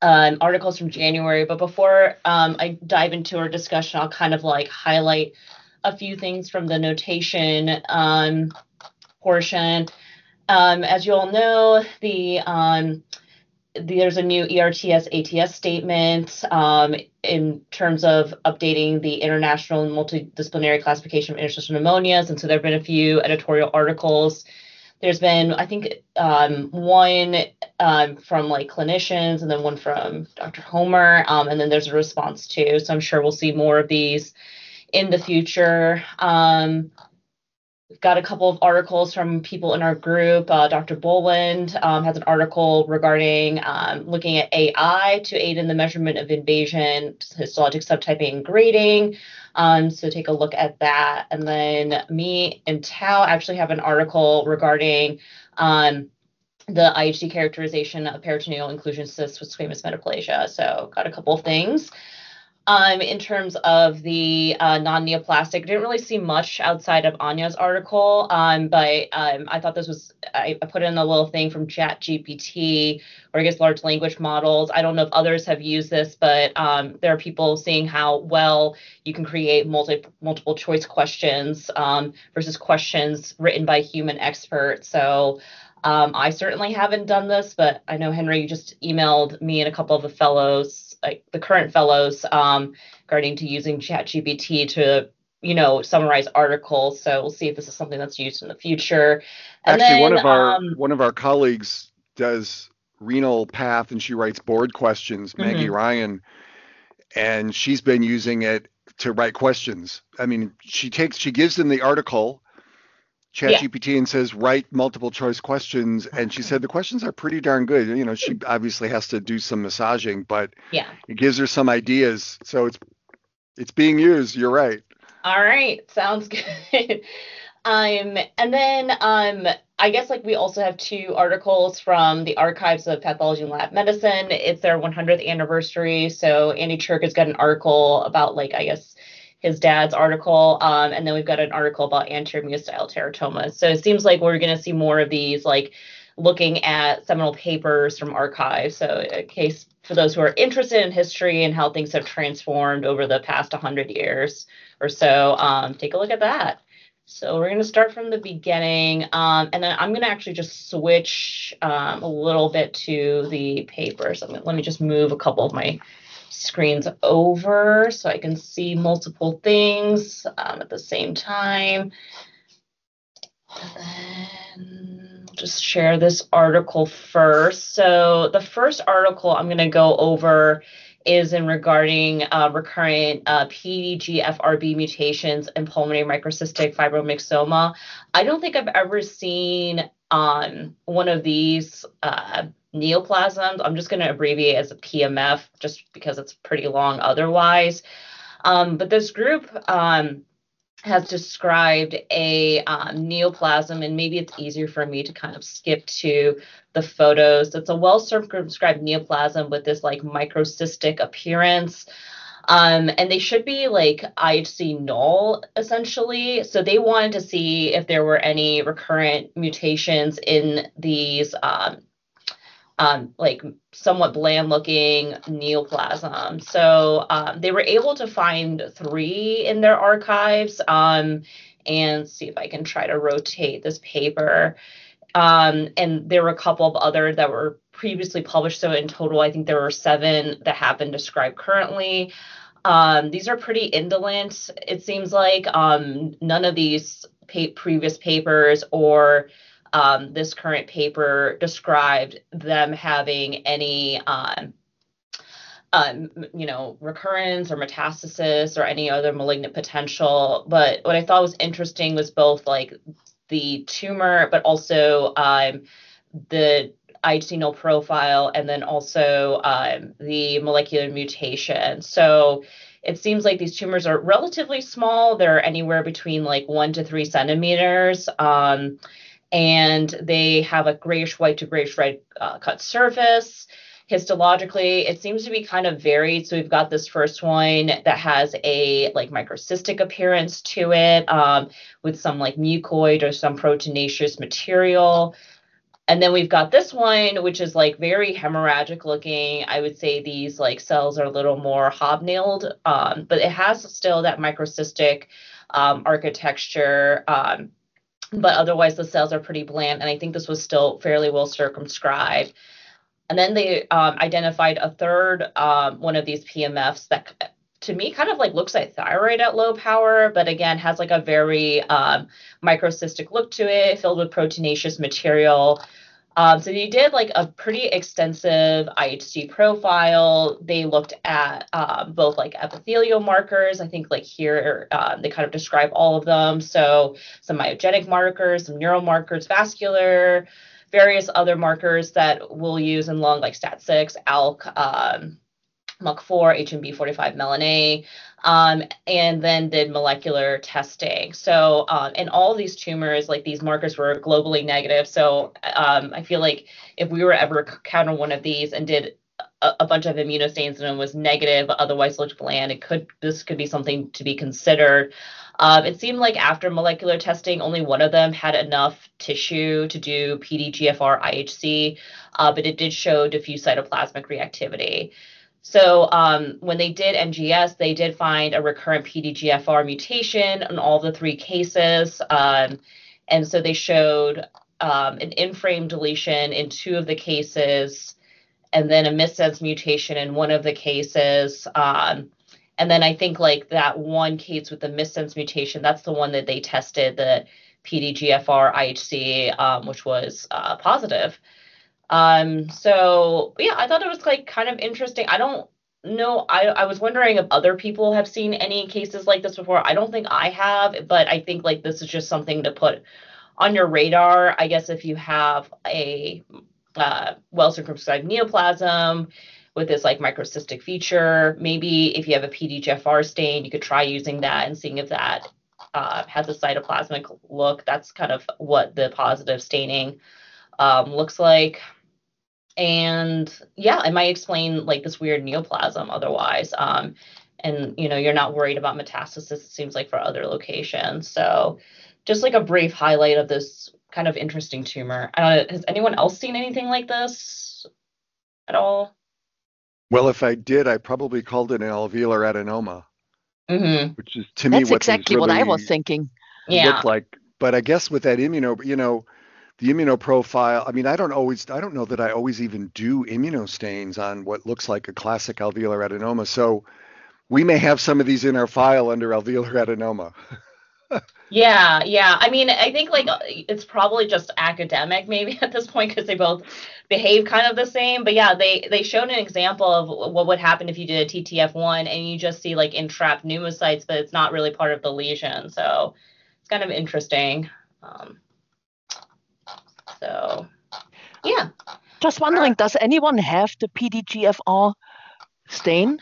articles from January. But before I dive into our discussion, I'll kind of like highlight a few things from the notation portion. As you all know, there's a new ERTS ATS statement in terms of updating the International Multidisciplinary Classification of Interstitial Pneumonias. And so there have been a few editorial articles. There's been, I think, one from like clinicians and then one from Dr. Homer. And then there's a response too. So I'm sure we'll see more of these in the future. We've got a couple of articles from people in our group. Dr. Boland has an article regarding looking at AI to aid in the measurement of invasion, histologic subtyping and grading. So take a look at that. And then me and Tao actually have an article regarding the IHC characterization of peritoneal inclusion cysts with squamous metaplasia. So got a couple of things. In terms of the non-neoplastic, didn't really see much outside of Anya's article, but I thought this was, I put in a little thing from ChatGPT, or I guess large language models. I don't know if others have used this, but there are people seeing how well you can create multiple choice questions versus questions written by human experts. So I certainly haven't done this, but I know, Henry, you just emailed me and a couple of the fellows, like the current fellows, regarding to using ChatGPT to, summarize articles. So we'll see if this is something that's used in the future. And Actually, then, one of our colleagues does renal path, and she writes board questions, Maggie Ryan, and she's been using it to write questions. I mean, she gives them the article, ChatGPT, and says write multiple choice questions, and she said the questions are pretty darn good. She obviously has to do some massaging, but it gives her some ideas. So it's being used. You're right. All right, sounds good. And then I guess like we also have two articles from the Archives of Pathology and Lab Medicine. It's their 100th anniversary. So Andy Chirk has got an article about like, I guess, his dad's article. And then we've got an article about anterior mediastinal teratomas. So it seems like we're going to see more of these, like looking at seminal papers from archives. So in case for those who are interested in history and how things have transformed over the past 100 years or so, take a look at that. So we're going to start from the beginning, and then I'm going to actually just switch a little bit to the paper. So let me just move a couple of my screens over so I can see multiple things at the same time. And then just share this article first. So the first article I'm going to go over is in regarding recurrent PDGFRB mutations in pulmonary microcystic fibromyxoma. I don't think I've ever seen one of these neoplasms. I'm just going to abbreviate as a PMF just because it's pretty long otherwise. But this group has described a neoplasm, and maybe it's easier for me to kind of skip to the photos. It's a well-circumscribed neoplasm with this like microcystic appearance. And they should be like IHC null, essentially. So they wanted to see if there were any recurrent mutations in these like somewhat bland looking neoplasm. So they were able to find 3 in their archives, and see if I can try to rotate this paper. And there were a couple of other that were previously published. So in total, I think there were 7 that have been described currently. These are pretty indolent, it seems like. None of these previous papers or this current paper described them having any recurrence or metastasis or any other malignant potential. But what I thought was interesting was both like the tumor, but also the IHC null profile, and then also the molecular mutation. So it seems like these tumors are relatively small. They're anywhere between like 1 to 3 centimeters. And they have a grayish white to grayish red cut surface. Histologically, it seems to be kind of varied. So we've got this first one that has a like microcystic appearance to it, with some like mucoid or some proteinaceous material. And then we've got this one, which is like very hemorrhagic looking. I would say these like cells are a little more hobnailed, but it has still that microcystic architecture. But otherwise the cells are pretty bland. And I think this was still fairly well circumscribed. And then they identified a third one of these PMFs that to me kind of like looks like thyroid at low power, but again has like a very microcystic look to it, filled with proteinaceous material. So they did like a pretty extensive IHC profile. They looked at both like epithelial markers. I think like here they kind of describe all of them. So some myogenic markers, some neural markers, vascular, various other markers that we'll use in lung like STAT6, ALK, MUC4, HMB45, melon and then did molecular testing. So, and all these tumors, like these markers were globally negative. So I feel like if we were ever to counter one of these and did a bunch of immunostains and it was negative, but otherwise looked bland, this could be something to be considered. It seemed like after molecular testing, only one of them had enough tissue to do PDGFR IHC, but it did show diffuse cytoplasmic reactivity. So when they did NGS, they did find a recurrent PDGFR mutation in all the 3 cases. And so they showed an in-frame deletion in 2 of the cases, and then a missense mutation in 1 of the cases. And then I think like that one case with the missense mutation, that's the one that they tested the PDGFR IHC, which was positive. So yeah, I thought it was like kind of interesting. I don't know. I was wondering if other people have seen any cases like this before. I don't think I have, but I think like this is just something to put on your radar. I guess if you have a well circumscribed neoplasm with this like microcystic feature, maybe if you have a PDGFR stain, you could try using that and seeing if that has a cytoplasmic look. That's kind of what the positive staining looks like. And yeah, it might explain like this weird neoplasm otherwise. And you're not worried about metastasis, it seems like, for other locations. So just like a brief highlight of this kind of interesting tumor. I don't know, has anyone else seen anything like this at all? Well, if I did, I probably called it an alveolar adenoma, Mm-hmm. which is to me That's what exactly what I was thinking. Yeah. look like. But I guess with that the immunoprofile, I mean, I don't know that I always even do immunostains on what looks like a classic alveolar adenoma. So we may have some of these in our file under alveolar adenoma. Yeah. I mean, I think like it's probably just academic maybe at this point because they both behave kind of the same. But yeah, they showed an example of what would happen if you did a TTF1 and you just see like entrapped pneumocytes, but it's not really part of the lesion. So it's kind of interesting. So yeah. Just wondering, does anyone have the PDGFR stain?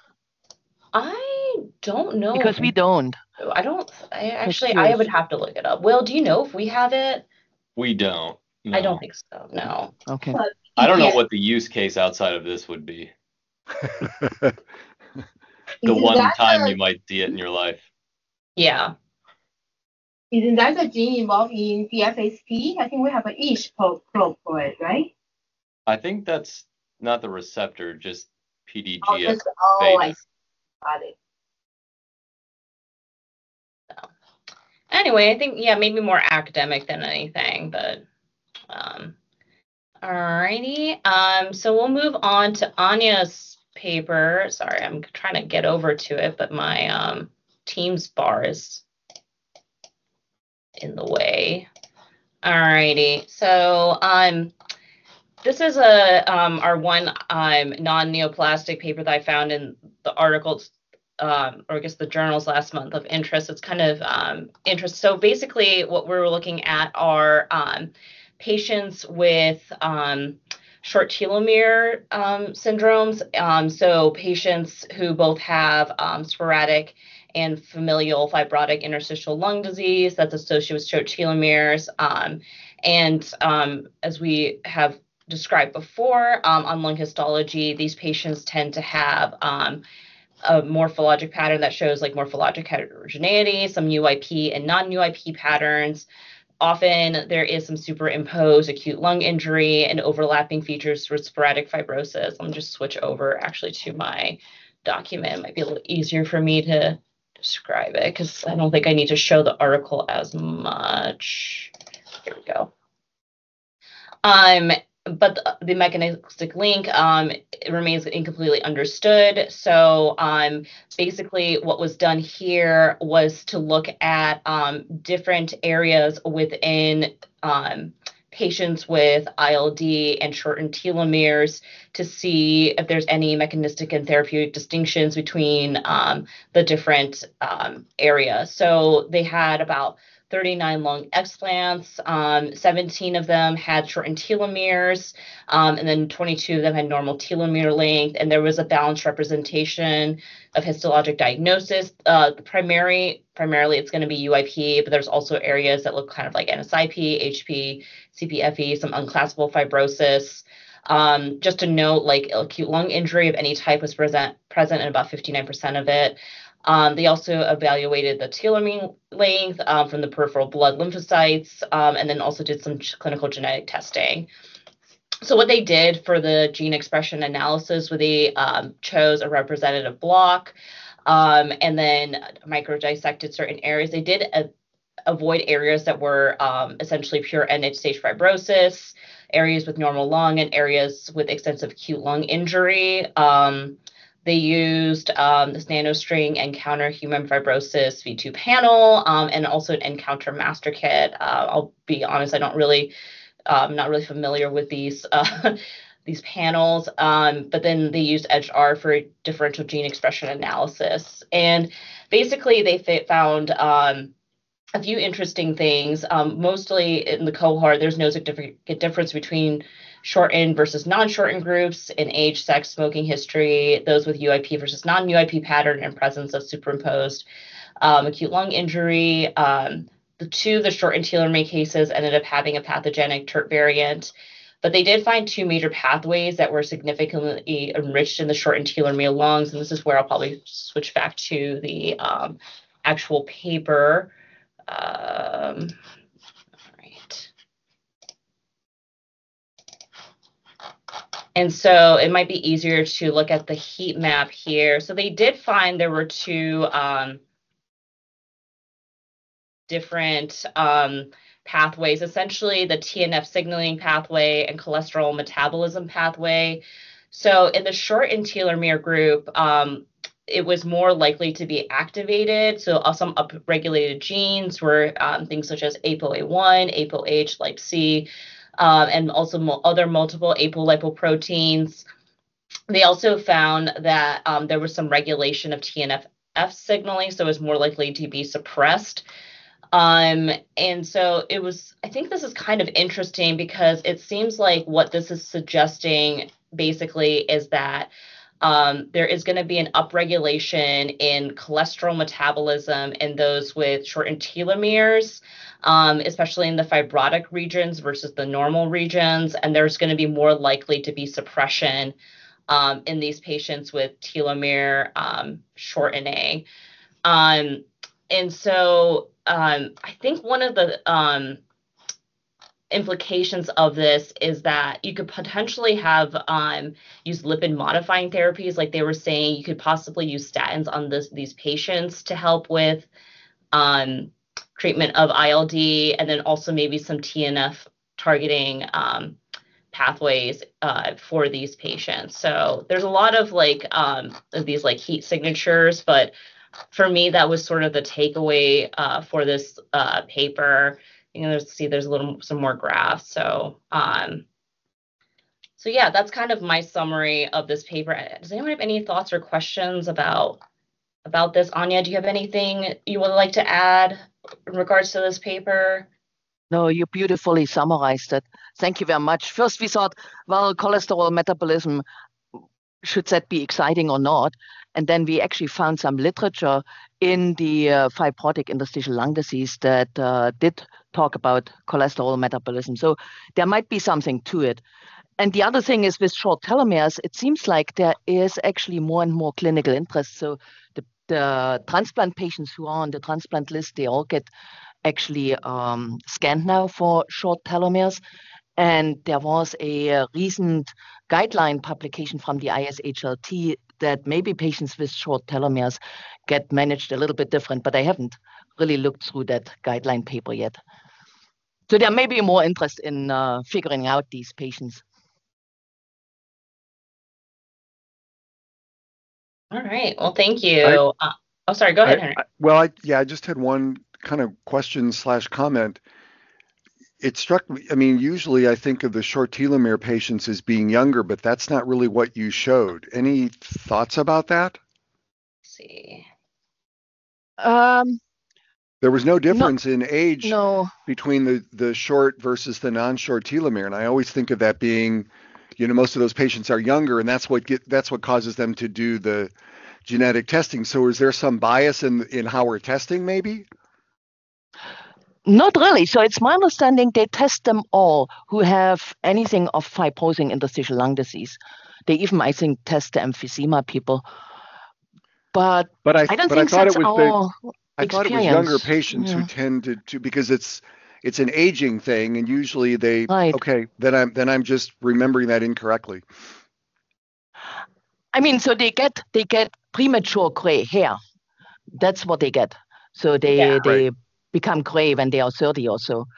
I don't know. Because we don't. I would have to look it up. Will, do you know if we have it? We don't. No. I don't think so. No. Okay. I don't know what the use case outside of this would be. The one time you might see it in your life. Yeah. Isn't that a gene involved in DFSP? I think we have an ISH probe for it, right? I think that's not the receptor, just PDGF. I see. Got it. So, anyway, I think, yeah, maybe more academic than anything, but alrighty. So we'll move on to Anya's paper. Sorry, I'm trying to get over to it, but my Teams bar is in the way. Alrighty. So this is our one non-neoplastic paper that I found in the articles, or I guess the journals last month of interest. It's kind of interest. So basically what we're looking at are patients with short telomere syndromes. So patients who both have sporadic and familial fibrotic interstitial lung disease that's associated with short telomeres. And as we have described before, on lung histology, these patients tend to have a morphologic pattern that shows like morphologic heterogeneity, some UIP and non-UIP patterns. often there is some superimposed acute lung injury and overlapping features for sporadic fibrosis. Let me just switch over actually to my document. It might be a little easier for me to describe it because I don't think I need to show the article as much. Here we go. But the mechanistic link it remains incompletely understood. So basically what was done here was to look at different areas within patients with ILD and shortened telomeres to see if there's any mechanistic and therapeutic distinctions between the different areas. So they had about 39 lung explants, 17 of them had shortened telomeres, and then 22 of them had normal telomere length, and there was a balanced representation of histologic diagnosis. Primarily it's going to be UIP, but there's also areas that look kind of like NSIP, HP, CPFE, some unclassifiable fibrosis. Just to note, like acute lung injury of any type was present in about 59% of it. They also evaluated the telomere length from the peripheral blood lymphocytes, and then also did some clinical genetic testing. So what they did for the gene expression analysis was they chose a representative block and then microdissected certain areas. They did avoid areas that were essentially pure end-stage fibrosis, areas with normal lung, and areas with extensive acute lung injury. They used this NanoString Encounter Human Fibrosis V2 panel and also an Encounter Master Kit. I'll be honest, I'm not really familiar with these these panels, but then they used EDGE-R for differential gene expression analysis. And basically they found a few interesting things. Mostly in the cohort, there's no significant difference between shortened versus non-shortened groups in age, sex, smoking history, those with UIP versus non-UIP pattern and presence of superimposed acute lung injury. The shortened telomere cases ended up having a pathogenic TERT variant, but they did find two major pathways that were significantly enriched in the shortened telomere lungs, and this is where I'll probably switch back to the actual paper. All right. And so it might be easier to look at the heat map here. So they did find there were two different pathways, essentially the TNF signaling pathway and cholesterol metabolism pathway. So in the shortened telomere group, it was more likely to be activated. So some upregulated genes were things such as ApoA1, ApoH, LIPC, and also other multiple apolipoproteins. They also found that there was some regulation of TNF-F signaling, so it was more likely to be suppressed. And so I think this is kind of interesting because it seems like what this is suggesting basically is that there is going to be an upregulation in cholesterol metabolism in those with shortened telomeres, especially in the fibrotic regions versus the normal regions. And there's going to be more likely to be suppression in these patients with telomere shortening. And so I think one of the implications of this is that you could potentially have use lipid modifying therapies. Like they were saying, you could possibly use statins on these patients to help with treatment of ILD, and then also maybe some TNF targeting pathways for these patients. So there's a lot of these heat signatures, but for me, that was sort of the takeaway for this paper. There's some more graphs. So yeah, that's kind of my summary of this paper. Does anyone have any thoughts or questions about this? Anya, do you have anything you would like to add in regards to this paper? No, you beautifully summarized it. Thank you very much. First, we thought, well, cholesterol metabolism, should that be exciting or not? And then we actually found some literature in the fibrotic interstitial lung disease that did talk about cholesterol metabolism. So there might be something to it. And the other thing is with short telomeres, it seems like there is actually more and more clinical interest. So the transplant patients who are on the transplant list, they all get actually scanned now for short telomeres. And there was a recent guideline publication from the ISHLT that maybe patients with short telomeres get managed a little bit different, but I haven't really looked through that guideline paper yet. So there may be more interest in figuring out these patients. All right. Well, thank you. Sorry. Go ahead, Henry. I just had one kind of question / comment. It struck me, I mean, usually I think of the short telomere patients as being younger, but that's not really what you showed. Any thoughts about that? Let's see. There was no difference in age No. between the short versus the non-short telomere, and I always think of that being, most of those patients are younger, and that's what causes them to do the genetic testing. So is there some bias in how we're testing, maybe? Not really. So it's my understanding they test them all who have anything of fibrosing interstitial lung disease. They even, I think, test the emphysema people. But I don't think that's our I thought it was younger patients who tend to because it's an aging thing, and usually they okay. Then I'm just remembering that incorrectly. I mean, so they get premature gray hair. That's what they get. So they become gray when they are 30 or so.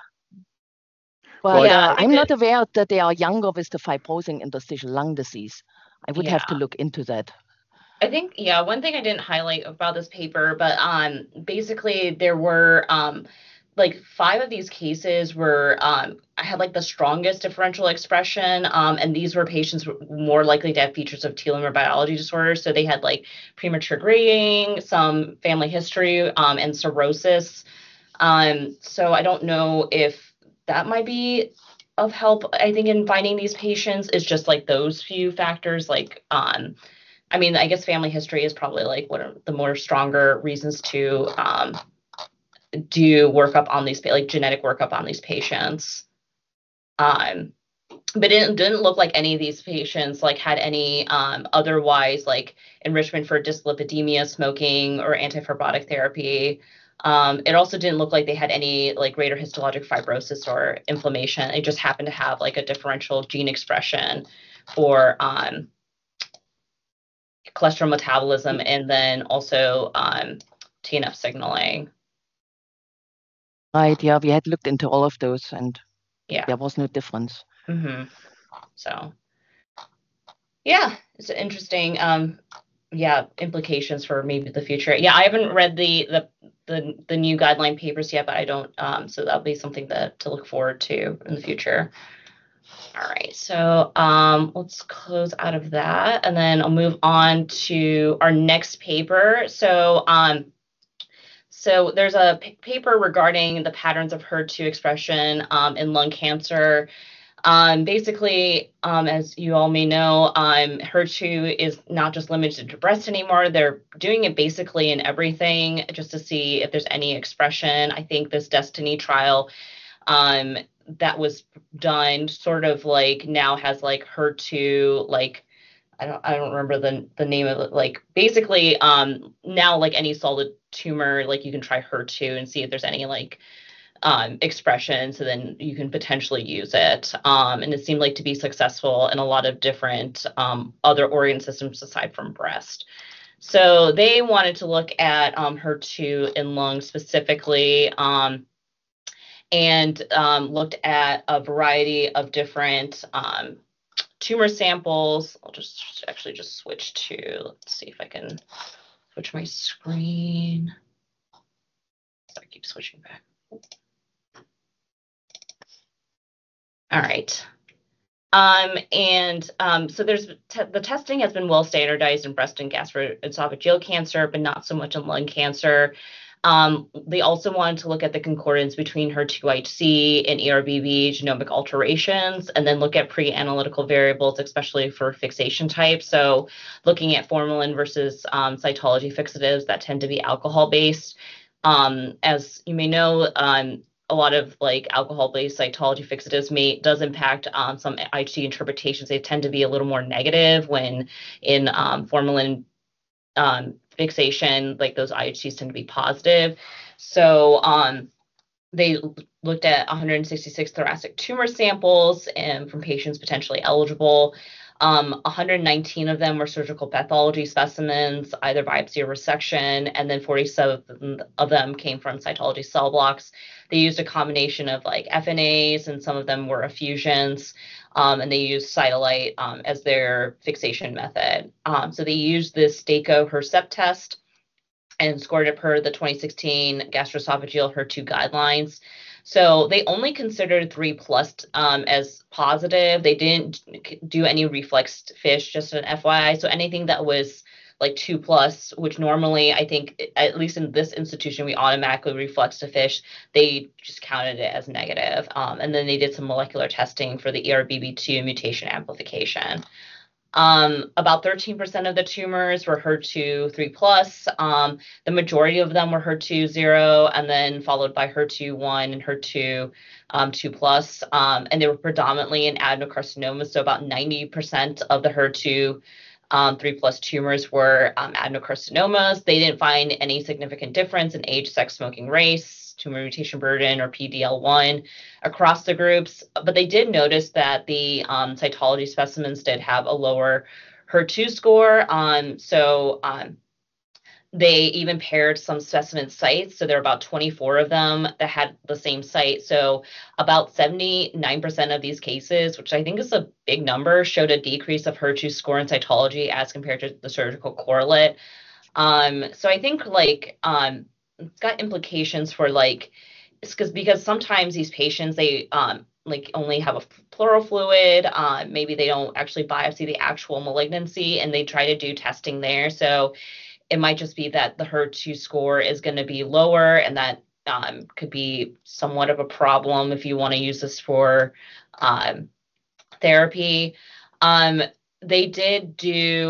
But I'm not aware that they are younger with the fibrosing interstitial lung disease. I would have to look into that. I think, one thing I didn't highlight about this paper, but basically there were like 5 of these cases were I had like the strongest differential expression, and these were patients more likely to have features of telomere biology disorders. So they had like premature graying, some family history, and cirrhosis. So I don't know if that might be of help. I think in finding these patients is just like those few factors, like I mean, I guess family history is probably like one of the more stronger reasons to do workup on these, like genetic workup on these patients. But it didn't look like any of these patients like had any otherwise like enrichment for dyslipidemia, smoking, or antifibrotic therapy. It also didn't look like they had any like greater histologic fibrosis or inflammation. It just happened to have like a differential gene expression for cholesterol metabolism and then also TNF signaling. Right. Yeah, we had looked into all of those, and there was no difference. Mm-hmm. So, it's interesting. Implications for maybe the future. I haven't read the new guideline papers yet, but I don't. So that'll be something to look forward to in the future. All right, so let's close out of that, and then I'll move on to our next paper. So there's a paper regarding the patterns of HER2 expression in lung cancer. Basically, as you all may know, HER2 is not just limited to breast anymore. They're doing it basically in everything just to see if there's any expression. I think this Destiny trial that was done sort of like now has like HER2, like I don't remember the name of it. Like basically now like any solid tumor, like you can try HER2 and see if there's any like expression, so then you can potentially use it. And it seemed like to be successful in a lot of different other organ systems aside from breast. So they wanted to look at HER2 in lung specifically, and looked at a variety of different tumor samples. I'll just switch to, let's see if I can switch my screen. Sorry, I keep switching back. All right. So there's the testing has been well standardized in breast and gastroesophageal cancer, but not so much in lung cancer. They also wanted to look at the concordance between HER2-IHC and ERBB genomic alterations, and then look at pre-analytical variables, especially for fixation type. So looking at formalin versus cytology fixatives that tend to be alcohol-based. As you may know, a lot of like alcohol-based cytology fixatives does impact some IHC interpretations. They tend to be a little more negative when in formalin fixation, like those IHCs tend to be positive. So they looked at 166 thoracic tumor samples from patients potentially eligible. 119 of them were surgical pathology specimens, either biopsy or resection, and then 47 of them came from cytology cell blocks. They used a combination of like FNAs, and some of them were effusions, and they used Cytolite as their fixation method. So they used this DACO HERCEP test and scored it per the 2016 gastroesophageal HER2 guidelines. So they only considered 3+ as positive. They didn't do any reflexed FISH, just an FYI. So anything that was like 2+, which normally I think, at least in this institution, we automatically reflex to FISH, they just counted it as negative. And then they did some molecular testing for the ERBB2 mutation amplification. About 13% of the tumors were HER2 3+. The majority of them were HER2 0, and then followed by HER2 1 and HER2 2+. And they were predominantly in adenocarcinomas. So about 90% of the HER2 3+ tumors were adenocarcinomas. They didn't find any significant difference in age, sex, smoking, race, tumor mutation burden, or PD-L1 across the groups, but they did notice that the cytology specimens did have a lower HER2 score. They even paired some specimen sites. So there are about 24 of them that had the same site. So about 79% of these cases, which I think is a big number, showed a decrease of HER2 score in cytology as compared to the surgical correlate. So I think like it's got implications for like, because sometimes these patients, they like only have a pleural fluid, maybe they don't actually biopsy the actual malignancy, and they try to do testing there. So it might just be that the HER2 score is going to be lower, and that could be somewhat of a problem if you want to use this for therapy. They did do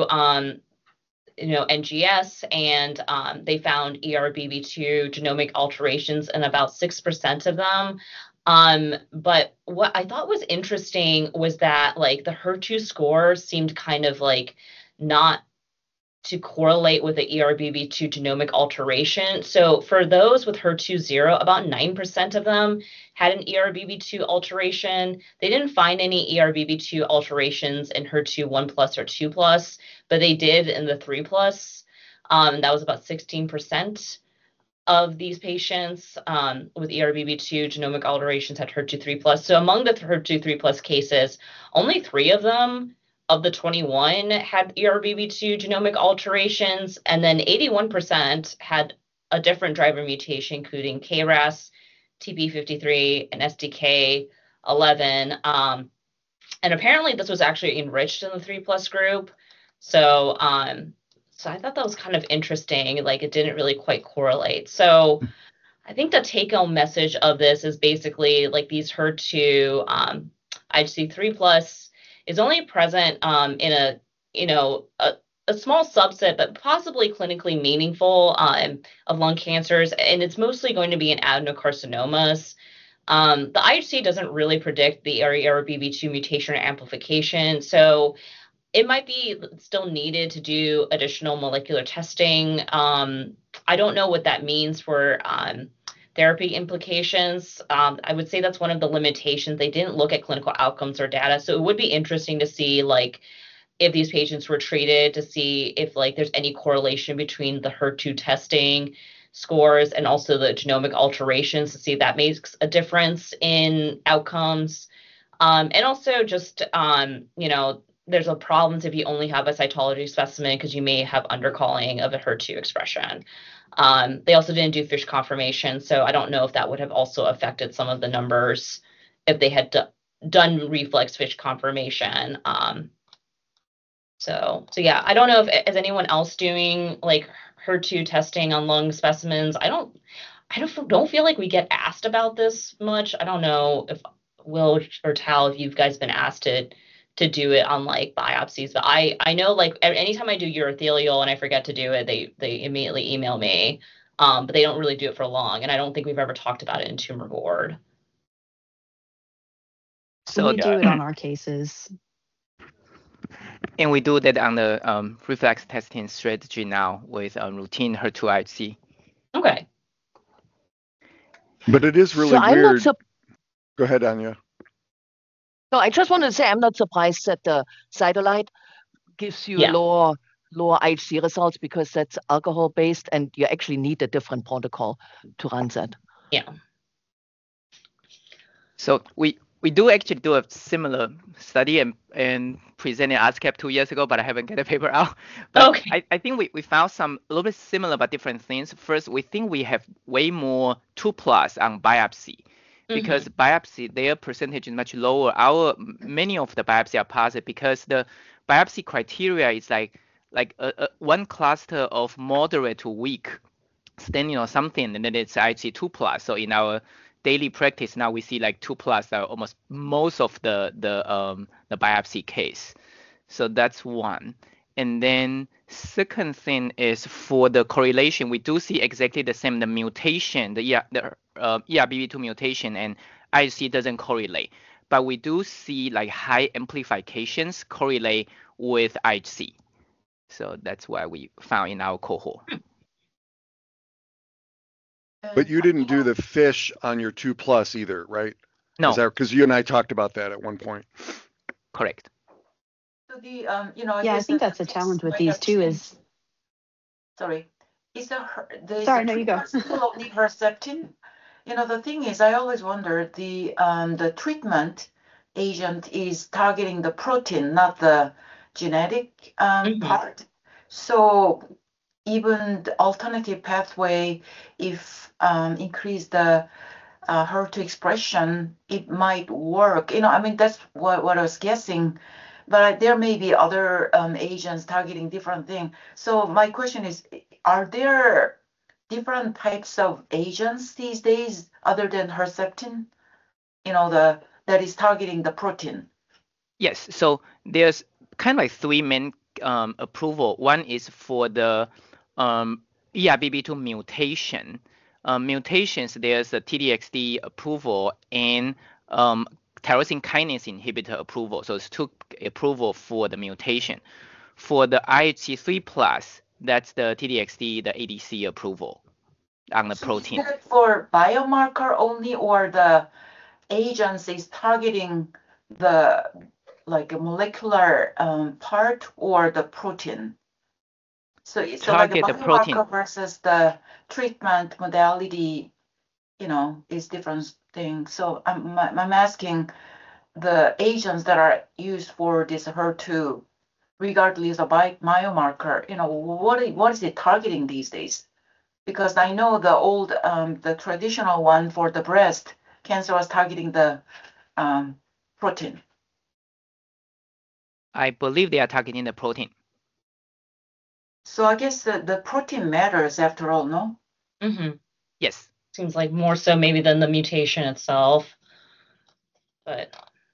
NGS, and they found ERBB2 genomic alterations in about 6% of them. But what I thought was interesting was that like the HER2 score seemed kind of like not to correlate with the ERBB2 genomic alteration. So for those with HER2 0, about 9% of them had an ERBB2 alteration. They didn't find any ERBB2 alterations in HER2 1+ or 2+, but they did in the 3+. That was about 16% of these patients with ERBB2 genomic alterations had HER2 3+. So among the HER2 3+ cases, only 3 of them of the 21 had ERBB2 genomic alterations, and then 81% had a different driver mutation, including KRAS, TP53, and STK11. And apparently this was actually enriched in the 3+ group. So I thought that was kind of interesting. Like it didn't really quite correlate. So I think the take-home message of this is basically like these HER2 IHC 3+ is only present in a small subset, but possibly clinically meaningful of lung cancers, and it's mostly going to be in adenocarcinomas. The IHC doesn't really predict the ERBB2 mutation or amplification, so it might be still needed to do additional molecular testing. I don't know what that means for therapy implications. I would say that's one of the limitations. They didn't look at clinical outcomes or data. So it would be interesting to see like if these patients were treated, to see if like there's any correlation between the HER2 testing scores and also the genomic alterations, to see if that makes a difference in outcomes. And also just, there's a problem if you only have a cytology specimen because you may have undercalling of a HER2 expression. They also didn't do FISH confirmation, so I don't know if that would have also affected some of the numbers if they had done reflex FISH confirmation. So yeah, I don't know if is anyone else doing like HER2 testing on lung specimens. I don't feel like we get asked about this much. I don't know if Will or Tal, if you guys been asked to do it on like biopsies, but I know like anytime I do urothelial and I forget to do it, they immediately email me, but they don't really do it for long, and I don't think we've ever talked about it in tumor board. So we do it on our cases. And we do that on the reflex testing strategy now with routine HER2 IHC. Okay. But it is really So I'm not weird. Go ahead, Anya. No, I just wanted to say I'm not surprised that the Cytolite gives you Yeah. lower IHC results because that's alcohol based, and you actually need a different protocol to run that. Yeah. So we do actually do a similar study and presented at ASCAP 2 years ago, but I haven't get the paper out. But Okay. I think we found some a little bit similar but different things. First, we think we have way more 2+ on biopsy because biopsy, their percentage is much lower. Many of the biopsy are positive because the biopsy criteria is like one cluster of moderate to weak staining or something, and then it's IHC 2+. So in our daily practice now we see like 2+ are almost most of the biopsy case. So that's one. And then second thing is for the correlation, we do see exactly the same, the mutation, the ERBB2 mutation and IHC doesn't correlate. But we do see like high amplifications correlate with IHC. So that's why we found in our cohort. But you didn't do the FISH on your 2+ either, right? No. Because you and I talked about that at one point. Correct. So the Yeah, I think that's a challenge with these too. Is sorry, is the sorry, no, you go. Still only Herceptin? The thing is, I always wonder the treatment agent is targeting the protein, not the genetic part. So even the alternative pathway, if increase the HER2 expression, it might work. That's what I was guessing. But there may be other agents targeting different things. So my question is, are there different types of agents these days other than Herceptin? That is targeting the protein. Yes. So there's kind of like 3 main approval. One is for the ERBB2 mutation. Mutations, there's a TDXD approval and tyrosine kinase inhibitor approval. So it's 2 approval for the mutation. For the IHC3+, that's the TDXD, the ADC approval on the protein. Is that for biomarker only, or the agents is targeting the molecular part or the protein? So target like the protein versus the treatment modality, is different thing. So I'm asking the agents that are used for this HER2, regardless of biomarker, what is it targeting these days? Because I know the old, the traditional one for the breast cancer was targeting the protein. I believe they are targeting the protein. So I guess the protein matters after all, no? Yes. Seems like more so maybe than the mutation itself. And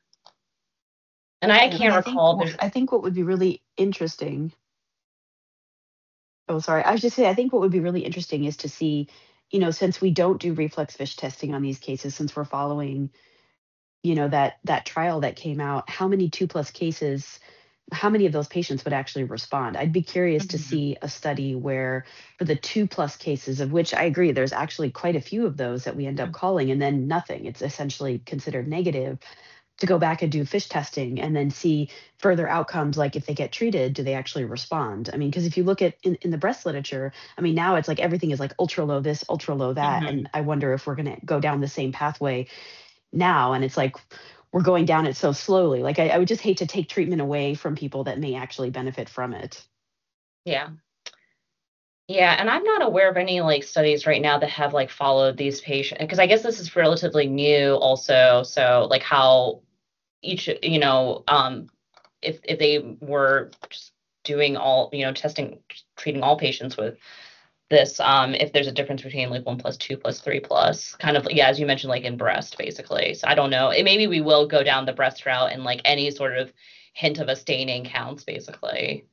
I can't recall. I think what would be really interesting. Oh, sorry. I was just saying, I think what would be really interesting is to see, since we don't do reflex FISH testing on these cases, since we're following, that trial that came out, how many 2+ cases, how many of those patients would actually respond? I'd be curious to see a study where for the 2+ cases, of which I agree, there's actually quite a few of those that we end up calling and then nothing. It's essentially considered negative, to go back and do FISH testing and then see further outcomes, like if they get treated, do they actually respond? Because if you look at in the breast literature, now it's like everything is like ultra low this, ultra low that. And I wonder if we're going to go down the same pathway now. And it's like we're going down it so slowly. Like I would just hate to take treatment away from people that may actually benefit from it. Yeah. Yeah, and I'm not aware of any studies right now that have followed these patients, because I guess this is relatively new also. So how each, if they were just doing all, testing, treating all patients with this, if there's a difference between 1+, 2+, 3+, kind of, as you mentioned, in breast, basically. So I don't know. Maybe we will go down the breast route and any sort of hint of a staining counts, basically.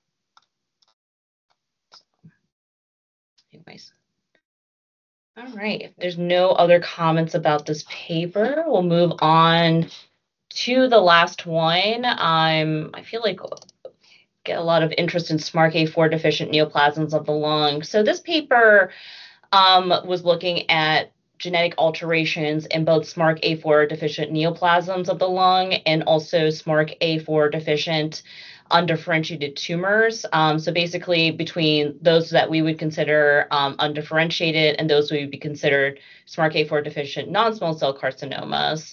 Anyways. All right. If there's no other comments about this paper, we'll move on to the last one. I feel like get a lot of interest in SMARCA4 deficient neoplasms of the lung. So this paper was looking at genetic alterations in both SMARCA4 deficient neoplasms of the lung and also SMARCA4 deficient undifferentiated tumors. So basically between those that we would consider undifferentiated and those we would be considered SMARCA4 deficient non-small cell carcinomas.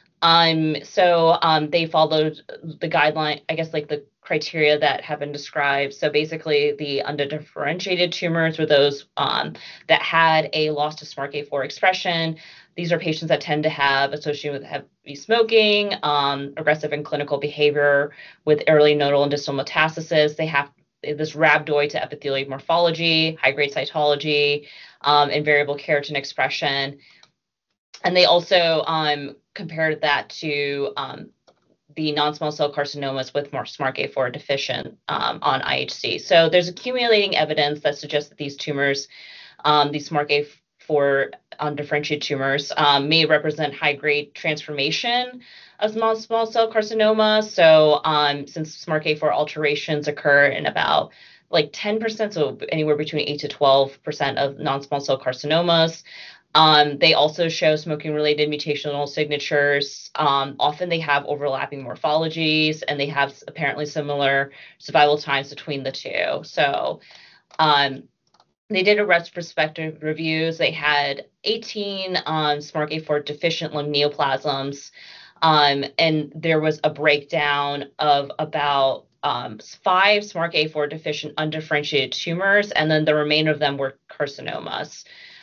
So they followed the guideline, I guess, like the criteria that have been described. So basically the undifferentiated tumors were those that had a loss to SMARCA4 expression. These are patients that tend to have associated with heavy smoking, aggressive and clinical behavior with early nodal and distal metastasis. They have this rhabdoid to epithelial morphology, high-grade cytology, and variable keratin expression. And they also compared that to the non-small cell carcinomas with more SMARCA4 deficient on IHC. So there's accumulating evidence that suggests that these tumors, these SMARCA4 undifferentiated tumors, may represent high-grade transformation of small cell carcinoma. So since SMARCA4 alterations occur in about like 10%, so anywhere between 8 to 12% of non-small cell carcinomas. They also show smoking-related mutational signatures. Often they have overlapping morphologies, and they have apparently similar survival times between the two. So they did a retrospective reviews. They had 18 SMARCA4 deficient lung neoplasms, and there was a breakdown of about 5 SMARCA4 deficient undifferentiated tumors, and then the remainder of them were carcinomas.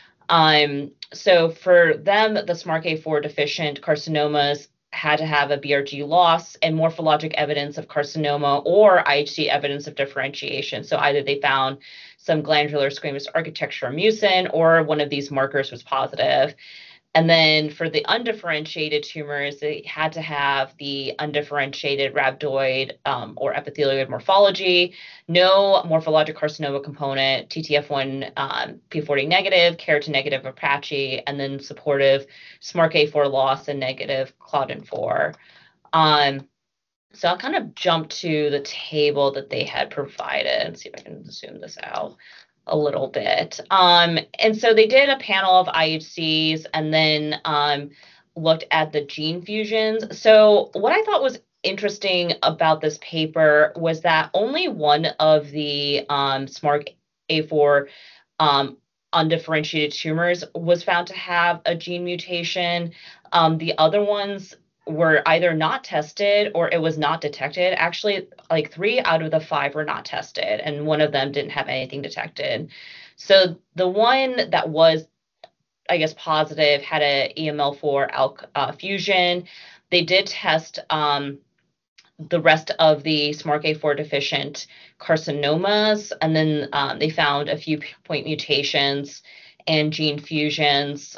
So for them, the SMARCA4 deficient carcinomas had to have a BRG loss and morphologic evidence of carcinoma or IHC evidence of differentiation. So either they found some glandular squamous architecture or mucin, or one of these markers was positive. And then for the undifferentiated tumors, they had to have the undifferentiated rhabdoid or epithelioid morphology, no morphologic carcinoma component, TTF1 P40 negative, keratin negative Apache, and then supportive SMARCA4 loss and negative Claudin-4. So I'll kind of jump to the table that they had provided and see if I can zoom this out a little bit. And so they did a panel of IHCs and then looked at the gene fusions. So what I thought was interesting about this paper was that only one of the SMARCA4 undifferentiated tumors was found to have a gene mutation. The other ones were either not tested or it was not detected. Actually, like 3 out of the 5 were not tested, and one of them didn't have anything detected. So the one that was, I guess, positive had a EML4 ALK fusion. They did test the rest of the SMARCA4 deficient carcinomas, and then they found a few point mutations and gene fusions.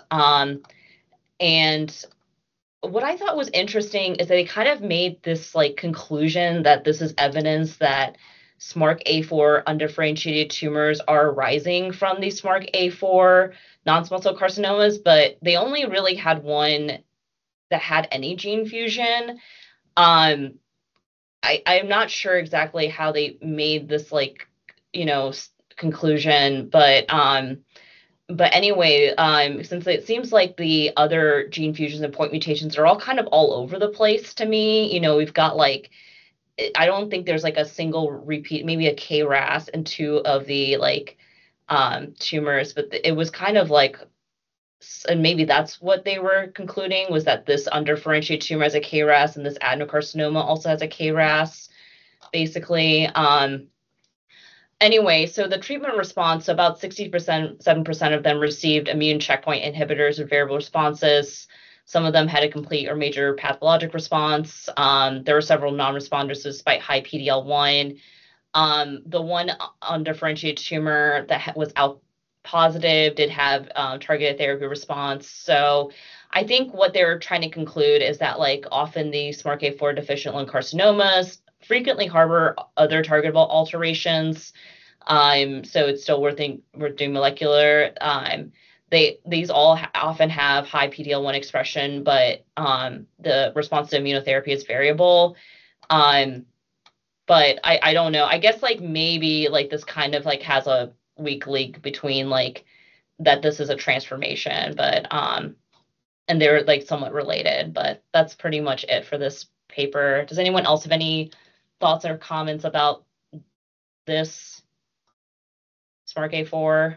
And what I thought was interesting is that they kind of made this like conclusion that this is evidence that SMARCA4 undifferentiated tumors are arising from these SMARCA4 non-small cell carcinomas, but they only really had one that had any gene fusion. I'm not sure exactly how they made this like, conclusion, but anyway, since it seems like the other gene fusions and point mutations are all kind of all over the place to me, we've got like, I don't think there's like a single repeat, maybe a KRAS and 2 of the like tumors, but it was kind of like, and maybe that's what they were concluding, was that this undifferentiated tumor has a KRAS and this adenocarcinoma also has a KRAS, basically. Anyway, so the treatment response, about 7% of them received immune checkpoint inhibitors with variable responses. Some of them had a complete or major pathologic response. There were several non-responders despite high PD-L1. The one undifferentiated tumor that was ALK positive did have targeted therapy response. So I think what they're trying to conclude is that like often the SMARCA4 deficient lung carcinomas frequently harbor other targetable alterations. So it's still worth doing molecular. These all often have high PD-L1 expression, but the response to immunotherapy is variable. But I don't know. I guess like maybe like this kind of like has a weak link between like that this is a transformation, but and they're like somewhat related, but that's pretty much it for this paper. Does anyone else have any thoughts or comments about this SMARCA4?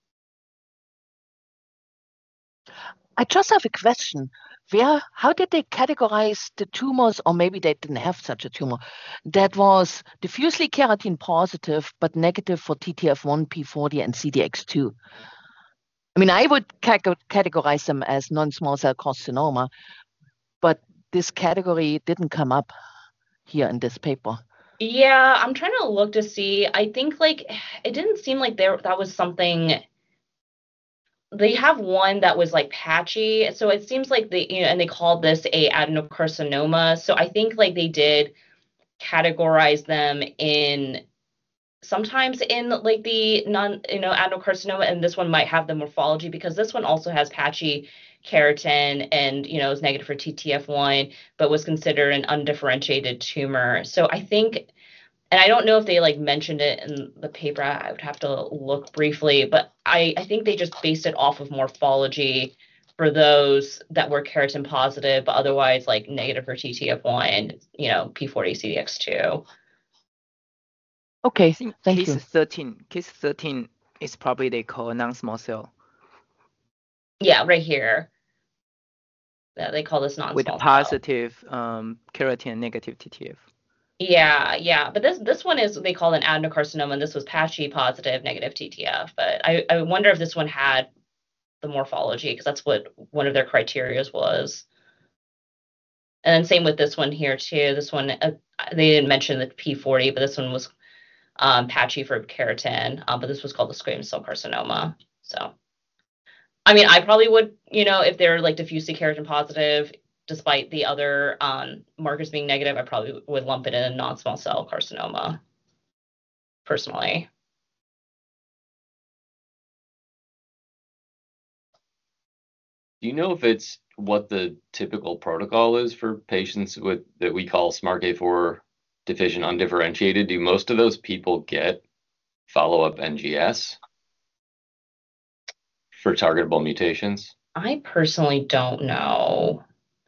I just have a question. How did they categorize the tumors, or maybe they didn't have such a tumor, that was diffusely keratin positive but negative for TTF1, P40, and CDX2? I mean, I would categorize them as non-small cell carcinoma, but this category didn't come up here in this paper. Yeah, I'm trying to look to see. I think like it didn't seem like that was something. They have one that was like patchy, so it seems like and they called this a adenocarcinoma. So I think like they did categorize them sometimes in like the adenocarcinoma, and this one might have the morphology because this one also has patchy keratin and is negative for TTF1, but was considered an undifferentiated tumor. So I think. And I don't know if they like mentioned it in the paper. I would have to look briefly, but I think they just based it off of morphology for those that were keratin positive, but otherwise like negative for TTF1, P40, CDX2. Okay, thank you. Case 13 is probably they call non-small cell. Yeah, right here. Yeah, they call this non-small with cell. Positive keratin, negative TTF. Yeah. But this one is, they call an adenocarcinoma, and this was patchy positive, negative TTF. But I wonder if this one had the morphology, because that's what one of their criterias was. And then same with this one here too. This one, they didn't mention the P40, but this one was patchy for keratin. But this was called the squamous cell carcinoma. So, I mean, I probably would, if they're like diffusely keratin positive, despite the other markers being negative, I probably would lump it in a non-small cell carcinoma, personally. Do you know if it's what the typical protocol is for patients that we call SMARCA4 deficient undifferentiated? Do most of those people get follow-up NGS for targetable mutations? I personally don't know.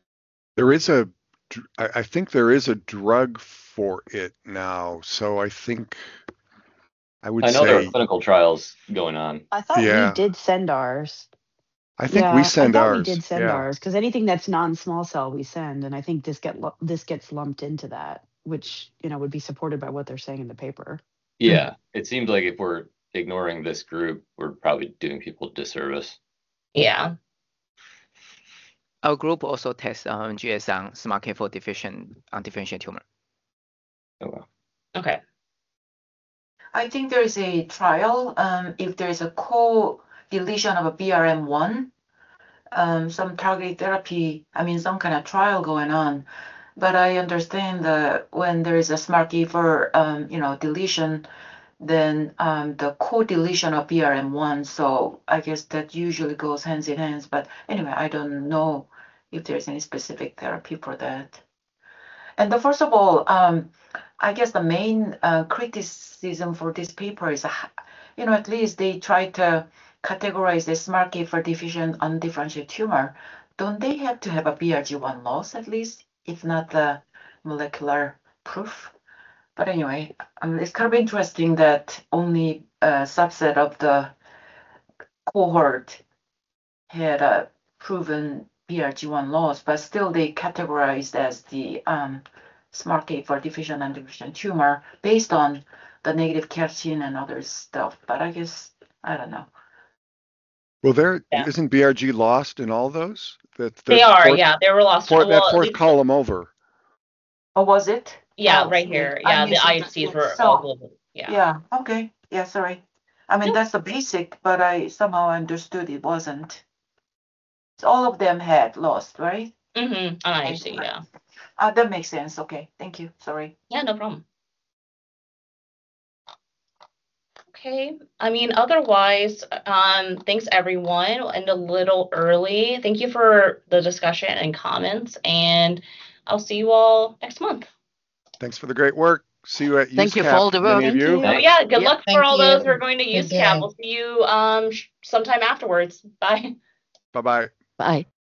I think there is a drug for it now. So I think I would say. I know there are clinical trials going on. I thought we did send ours. I think we send ours. We did send ours, because anything that's non-small cell we send, and I think this gets lumped into that, which would be supported by what they're saying in the paper. Yeah, it seems like if we're ignoring this group, we're probably doing people a disservice. Yeah. Our group also tests NGS on SMARCA4 deficient undifferentiated tumor. Oh, wow. Okay. I think there is a trial. If there is a co-deletion of a BRM1, some targeted therapy, some kind of trial going on. But I understand that when there is a SMARCA4, deletion, then the co-deletion of BRM1. So I guess that usually goes hands in hands. But anyway, I don't know if there's any specific therapy for that. And first of all, I guess the main criticism for this paper is, at least they try to categorize the SMARCA4 deficient undifferentiated tumor. Don't they have to have a BRG1 loss at least, if not the molecular proof? But anyway, it's kind of interesting that only a subset of the cohort had a proven BRG1 loss, but still they categorized as the SMARCA4 deficient undifferentiated tumor based on the negative keratin and other stuff. But I guess, I don't know. Well, isn't BRG lost in all those? They are, they were lost. That fourth column over. Oh, was it? Yeah, right here. Yeah, the IHCs were all global. Yeah. Yeah. Okay. Yeah. Sorry. That's the basic, but I somehow understood it wasn't. So all of them had lost, right? On IHC, yeah. That makes sense. Okay. Thank you. Sorry. Yeah, no problem. Okay. Otherwise, thanks everyone. And a little early. Thank you for the discussion and comments, and I'll see you all next month. Thanks for the great work. See you at USCAP. Thank you for all the work. Many of you. Oh yeah, good Yeah, luck thank for all those who you. are going to Good USCAP. day. We'll see you sometime afterwards. Bye. Bye-bye. Bye.